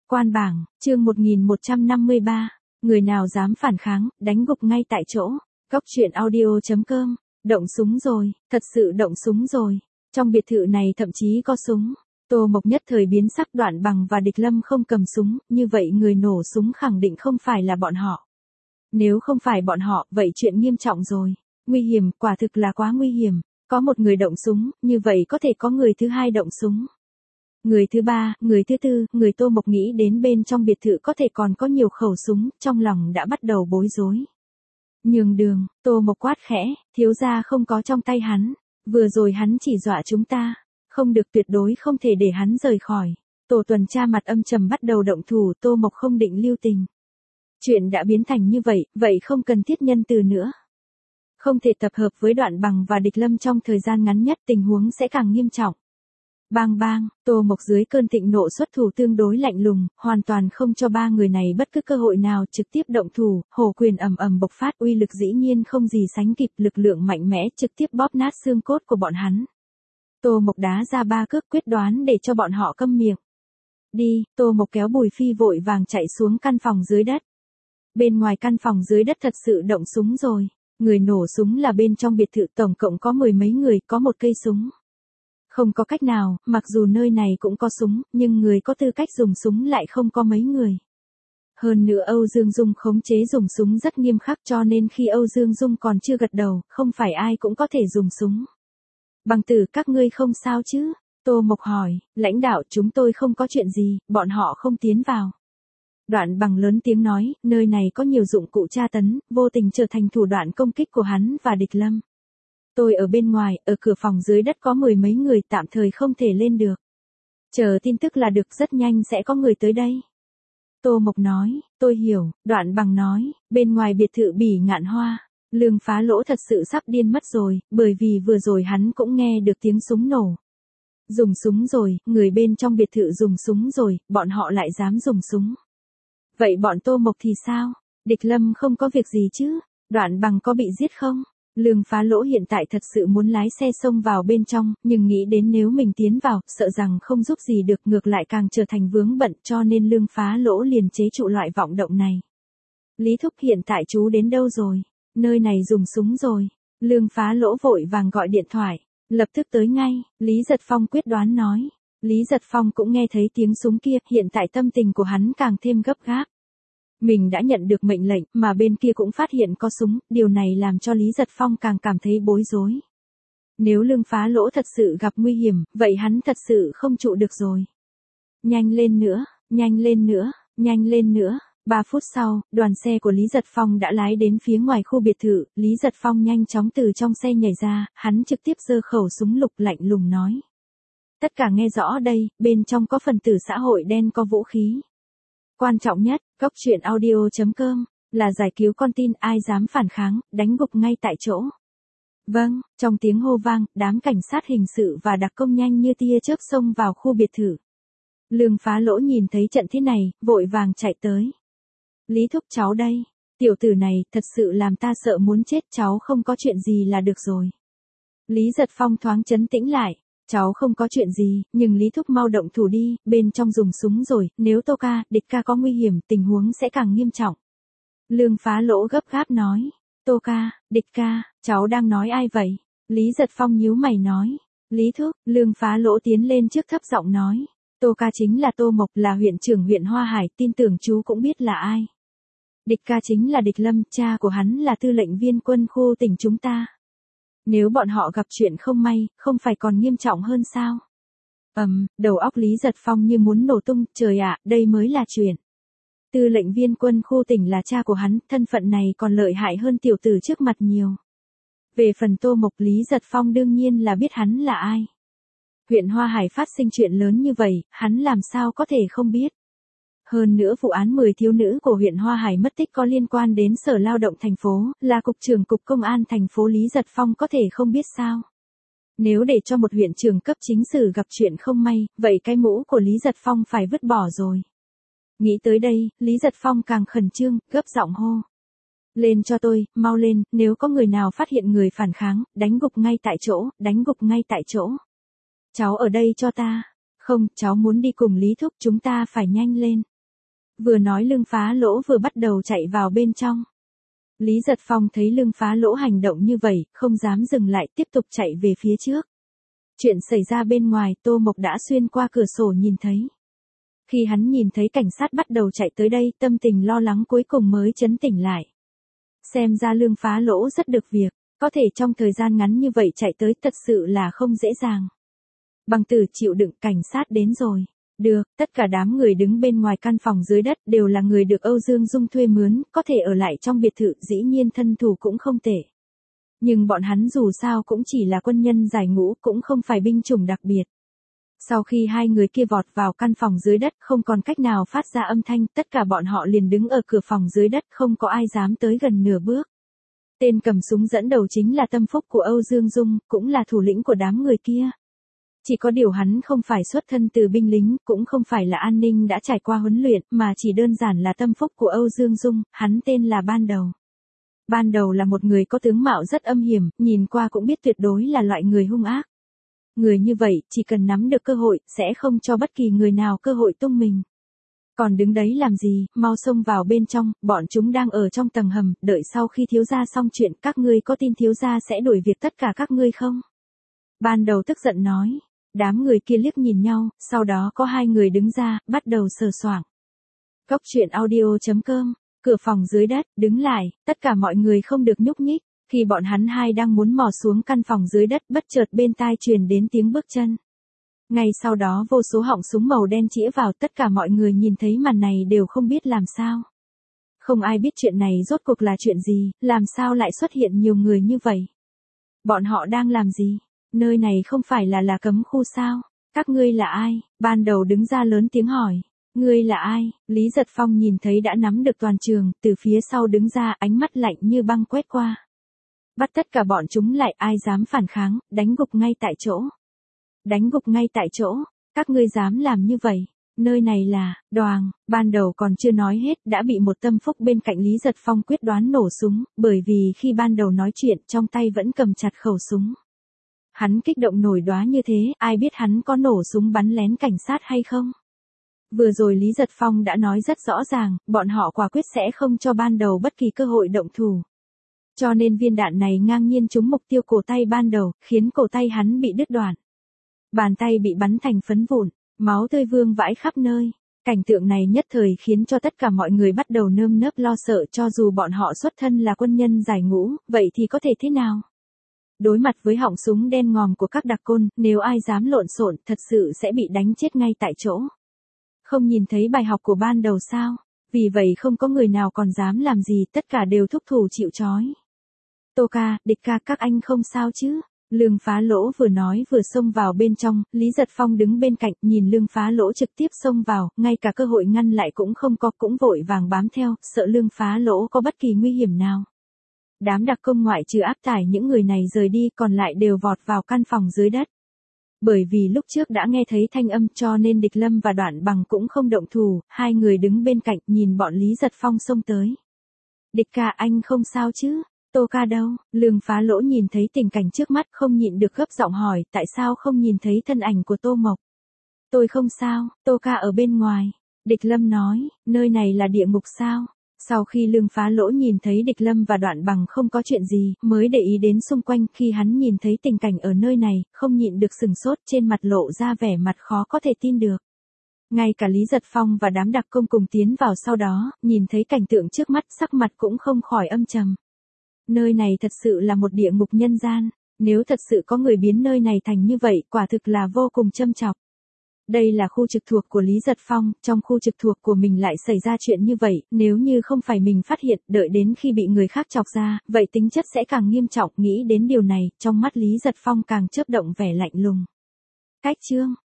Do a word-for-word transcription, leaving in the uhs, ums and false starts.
Quan bảng, chương một nghìn một trăm năm mươi ba, người nào dám phản kháng, đánh gục ngay tại chỗ. Góc truyện audio chấm com, động súng rồi, thật sự động súng rồi. Trong biệt thự này thậm chí có súng. Tô Mộc nhất thời biến sắc. Đoạn Bằng và Địch Lâm không cầm súng, như vậy người nổ súng khẳng định không phải là bọn họ. Nếu không phải bọn họ, vậy chuyện nghiêm trọng rồi. Nguy hiểm, quả thực là quá nguy hiểm. Có một người động súng, như vậy có thể có người thứ hai động súng. Người thứ ba, người thứ tư, người Tô Mộc nghĩ đến bên trong biệt thự có thể còn có nhiều khẩu súng, trong lòng đã bắt đầu bối rối. Nhường đường, Tô Mộc quát khẽ, thiếu gia không có trong tay hắn. Vừa rồi hắn chỉ dọa chúng ta. Không được, tuyệt đối không thể để hắn rời khỏi. Tổ tuần tra mặt âm trầm bắt đầu động thủ. Tô Mộc không định lưu tình. Chuyện đã biến thành như vậy, vậy không cần thiết nhân từ nữa. Không thể tập hợp với Đoạn Bằng và Địch Lâm trong thời gian ngắn nhất, tình huống sẽ càng nghiêm trọng. Bang bang, Tô Mộc dưới cơn thịnh nộ xuất thủ tương đối lạnh lùng, hoàn toàn không cho ba người này bất cứ cơ hội nào, trực tiếp động thủ. Hổ quyền ầm ầm bộc phát, uy lực dĩ nhiên không gì sánh kịp, lực lượng mạnh mẽ trực tiếp bóp nát xương cốt của bọn hắn. Tô Mộc đá ra ba cước quyết đoán để cho bọn họ câm miệng. Đi, Tô Mộc kéo Bùi Phi vội vàng chạy xuống căn phòng dưới đất. Bên ngoài căn phòng dưới đất thật sự động súng rồi. Người nổ súng là bên trong biệt thự, tổng cộng có mười mấy người, có một cây súng. Không có cách nào, mặc dù nơi này cũng có súng, nhưng người có tư cách dùng súng lại không có mấy người. Hơn nữa Âu Dương Dung khống chế dùng súng rất nghiêm khắc, cho nên khi Âu Dương Dung còn chưa gật đầu, không phải ai cũng có thể dùng súng. Bằng tử, các ngươi không sao chứ? Tô Mộc hỏi. Lãnh đạo, chúng tôi không có chuyện gì, bọn họ không tiến vào. Đoạn Bằng lớn tiếng nói, nơi này có nhiều dụng cụ tra tấn, vô tình trở thành thủ đoạn công kích của hắn và Địch Lâm. Tôi ở bên ngoài, ở cửa phòng dưới đất có mười mấy người, tạm thời không thể lên được. Chờ tin tức là được, rất nhanh sẽ có người tới đây. Tô Mộc nói, tôi hiểu. Đoạn Bằng nói, bên ngoài biệt thự Bỉ Ngạn Hoa, Lương Phá Lỗ thật sự sắp điên mất rồi, bởi vì vừa rồi hắn cũng nghe được tiếng súng nổ. Dùng súng rồi, người bên trong biệt thự dùng súng rồi, bọn họ lại dám dùng súng. Vậy bọn Tô Mộc thì sao? Địch Lâm không có việc gì chứ? Đoạn Bằng có bị giết không? Lương Phá Lỗ hiện tại thật sự muốn lái xe xông vào bên trong, nhưng nghĩ đến nếu mình tiến vào, sợ rằng không giúp gì được, ngược lại càng trở thành vướng bận, cho nên Lương Phá Lỗ liền chế trụ loại vọng động này. Lý Thúc, hiện tại chú đến đâu rồi? Nơi này dùng súng rồi. Lương Phá Lỗ vội vàng gọi điện thoại. Lập tức tới ngay, Lý Giật Phong quyết đoán nói. Lý Giật Phong cũng nghe thấy tiếng súng kia, hiện tại tâm tình của hắn càng thêm gấp gáp. Mình đã nhận được mệnh lệnh, mà bên kia cũng phát hiện có súng, điều này làm cho Lý Giật Phong càng cảm thấy bối rối. Nếu Lương Phá Lỗ thật sự gặp nguy hiểm, vậy hắn thật sự không trụ được rồi. Nhanh lên nữa, nhanh lên nữa, nhanh lên nữa. Ba phút sau, đoàn xe của Lý Giật Phong đã lái đến phía ngoài khu biệt thự. Lý Giật Phong nhanh chóng từ trong xe nhảy ra, hắn trực tiếp giơ khẩu súng lục lạnh lùng nói. Tất cả nghe rõ đây, bên trong có phần tử xã hội đen có vũ khí. Quan trọng nhất, góc truyện audio chấm com, là giải cứu con tin, ai dám phản kháng, đánh gục ngay tại chỗ. Vâng, trong tiếng hô vang, đám cảnh sát hình sự và đặc công nhanh như tia chớp xông vào khu biệt thự. Lương Phá Lỗ nhìn thấy trận thế này, vội vàng chạy tới. Lý Thúc, cháu đây. Tiểu tử này, thật sự làm ta sợ muốn chết, cháu không có chuyện gì là được rồi. Lý Giật Phong thoáng trấn tĩnh lại. Cháu không có chuyện gì, nhưng Lý Thúc mau động thủ đi, bên trong dùng súng rồi, nếu Tô ca, Địch ca có nguy hiểm, tình huống sẽ càng nghiêm trọng. Lương Phá Lỗ gấp gáp nói. Tô ca, Địch ca, cháu đang nói ai vậy? Lý Giật Phong nhíu mày nói. Lý Thúc, Lương Phá Lỗ tiến lên trước thấp giọng nói. Tô ca chính là Tô Mộc, là huyện trưởng huyện Hoa Hải, tin tưởng chú cũng biết là ai. Địch ca chính là Địch Lâm, cha của hắn là tư lệnh viên quân khu tỉnh chúng ta. Nếu bọn họ gặp chuyện không may, không phải còn nghiêm trọng hơn sao? Ầm, um, đầu óc Lý Giật Phong như muốn nổ tung, trời ạ, đây mới là chuyện. Tư lệnh viên quân khu tỉnh là cha của hắn, thân phận này còn lợi hại hơn tiểu tử trước mặt nhiều. Về phần Tô Mộc, Lý Giật Phong đương nhiên là biết hắn là ai. Huyện Hoa Hải phát sinh chuyện lớn như vậy, hắn làm sao có thể không biết. Hơn nữa vụ án mười thiếu nữ của huyện Hoa Hải mất tích có liên quan đến Sở Lao động thành phố, là cục trưởng cục công an thành phố, Lý Giật Phong có thể không biết sao. Nếu để cho một huyện trưởng cấp chính sử gặp chuyện không may, vậy cái mũ của Lý Giật Phong phải vứt bỏ rồi. Nghĩ tới đây, Lý Giật Phong càng khẩn trương, gấp giọng hô. Lên cho tôi, mau lên, nếu có người nào phát hiện người phản kháng, đánh gục ngay tại chỗ, đánh gục ngay tại chỗ. Cháu ở đây cho ta. Không, cháu muốn đi cùng Lý Thúc, chúng ta phải nhanh lên. Vừa nói Lương Phá Lỗ vừa bắt đầu chạy vào bên trong. Lý Giật Phong thấy Lương Phá Lỗ hành động như vậy, không dám dừng lại, tiếp tục chạy về phía trước. Chuyện xảy ra bên ngoài, Tô Mộc đã xuyên qua cửa sổ nhìn thấy. Khi hắn nhìn thấy cảnh sát bắt đầu chạy tới đây, tâm tình lo lắng cuối cùng mới trấn tỉnh lại. Xem ra Lương Phá Lỗ rất được việc, có thể trong thời gian ngắn như vậy chạy tới thật sự là không dễ dàng. Bằng Tử chịu đựng, cảnh sát đến rồi. Được, tất cả đám người đứng bên ngoài căn phòng dưới đất đều là người được Âu Dương Dung thuê mướn, có thể ở lại trong biệt thự, dĩ nhiên thân thủ cũng không tệ. Nhưng bọn hắn dù sao cũng chỉ là quân nhân giải ngũ, cũng không phải binh chủng đặc biệt. Sau khi hai người kia vọt vào căn phòng dưới đất không còn cách nào phát ra âm thanh, tất cả bọn họ liền đứng ở cửa phòng dưới đất, không có ai dám tới gần nửa bước. Tên cầm súng dẫn đầu chính là tâm phúc của Âu Dương Dung, cũng là thủ lĩnh của đám người kia. Chỉ có điều hắn không phải xuất thân từ binh lính, cũng không phải là an ninh đã trải qua huấn luyện, mà chỉ đơn giản là tâm phúc của Âu Dương Dung, hắn tên là Ban Đầu. Ban Đầu là một người có tướng mạo rất âm hiểm, nhìn qua cũng biết tuyệt đối là loại người hung ác. Người như vậy, chỉ cần nắm được cơ hội, sẽ không cho bất kỳ người nào cơ hội tung mình. Còn đứng đấy làm gì, mau xông vào bên trong, bọn chúng đang ở trong tầng hầm, đợi sau khi thiếu gia xong chuyện, các ngươi có tin thiếu gia sẽ đuổi việc tất cả các ngươi không? Ban Đầu tức giận nói. Đám người kia liếc nhìn nhau, sau đó có hai người đứng ra, bắt đầu sờ soạng. Cốc truyện audio chấm com, cửa phòng dưới đất, đứng lại, tất cả mọi người không được nhúc nhích. Khi bọn hắn hai đang muốn mò xuống căn phòng dưới đất, bất chợt bên tai truyền đến tiếng bước chân. Ngay sau đó vô số họng súng màu đen chĩa vào, tất cả mọi người nhìn thấy màn này đều không biết làm sao. Không ai biết chuyện này rốt cuộc là chuyện gì, làm sao lại xuất hiện nhiều người như vậy. Bọn họ đang làm gì? Nơi này không phải là là cấm khu sao? Các ngươi là ai? Ban Đầu đứng ra lớn tiếng hỏi. Ngươi là ai? Lý Giật Phong nhìn thấy đã nắm được toàn trường, từ phía sau đứng ra, ánh mắt lạnh như băng quét qua. Bắt tất cả bọn chúng lại, ai dám phản kháng, đánh gục ngay tại chỗ. Đánh gục ngay tại chỗ, các ngươi dám làm như vậy. Nơi này là, đoàng, Ban Đầu còn chưa nói hết, đã bị một tâm phúc bên cạnh Lý Giật Phong quyết đoán nổ súng, bởi vì khi Ban Đầu nói chuyện, trong tay vẫn cầm chặt khẩu súng. Hắn kích động nổi đoá như thế, ai biết hắn có nổ súng bắn lén cảnh sát hay không? Vừa rồi Lý Giật Phong đã nói rất rõ ràng, bọn họ quả quyết sẽ không cho Ban Đầu bất kỳ cơ hội động thủ. Cho nên viên đạn này ngang nhiên trúng mục tiêu cổ tay Ban Đầu, khiến cổ tay hắn bị đứt đoạn. Bàn tay bị bắn thành phấn vụn, máu tươi vương vãi khắp nơi. Cảnh tượng này nhất thời khiến cho tất cả mọi người bắt đầu nơm nớp lo sợ, cho dù bọn họ xuất thân là quân nhân giải ngũ, vậy thì có thể thế nào? Đối mặt với họng súng đen ngòm của các đặc côn, nếu ai dám lộn xộn, thật sự sẽ bị đánh chết ngay tại chỗ. Không nhìn thấy bài học của Ban Đầu sao? Vì vậy không có người nào còn dám làm gì, tất cả đều thúc thủ chịu trói. Tô ca, Địch ca, các anh không sao chứ? Lương Phá Lỗ vừa nói vừa xông vào bên trong, Lý Giật Phong đứng bên cạnh, nhìn Lương Phá Lỗ trực tiếp xông vào, ngay cả cơ hội ngăn lại cũng không có, cũng vội vàng bám theo, sợ Lương Phá Lỗ có bất kỳ nguy hiểm nào. Đám đặc công ngoại trừ áp tải những người này rời đi, còn lại đều vọt vào căn phòng dưới đất. Bởi vì lúc trước đã nghe thấy thanh âm, cho nên Địch Lâm và Đoạn Bằng cũng không động thủ, hai người đứng bên cạnh nhìn bọn Lý Giật Phong xông tới. Địch ca, anh không sao chứ? Tô ca đâu? Lương Phá Lỗ nhìn thấy tình cảnh trước mắt không nhịn được gấp giọng hỏi, tại sao không nhìn thấy thân ảnh của Tô Mộc? Tôi không sao, Tô ca ở bên ngoài. Địch Lâm nói, nơi này là địa ngục sao? Sau khi Lương Phá Lỗ nhìn thấy Địch Lâm và Đoạn Bằng không có chuyện gì, mới để ý đến xung quanh, khi hắn nhìn thấy tình cảnh ở nơi này, không nhịn được sừng sốt, trên mặt lộ ra vẻ mặt khó có thể tin được. Ngay cả Lý Giật Phong và đám đặc công cùng tiến vào sau đó, nhìn thấy cảnh tượng trước mắt, sắc mặt cũng không khỏi âm trầm. Nơi này thật sự là một địa ngục nhân gian, nếu thật sự có người biến nơi này thành như vậy, quả thực là vô cùng châm chọc. Đây là khu trực thuộc của Lý Giật Phong, trong khu trực thuộc của mình lại xảy ra chuyện như vậy, nếu như không phải mình phát hiện, đợi đến khi bị người khác chọc ra, vậy tính chất sẽ càng nghiêm trọng, nghĩ đến điều này, trong mắt Lý Giật Phong càng chớp động vẻ lạnh lùng. Cách chương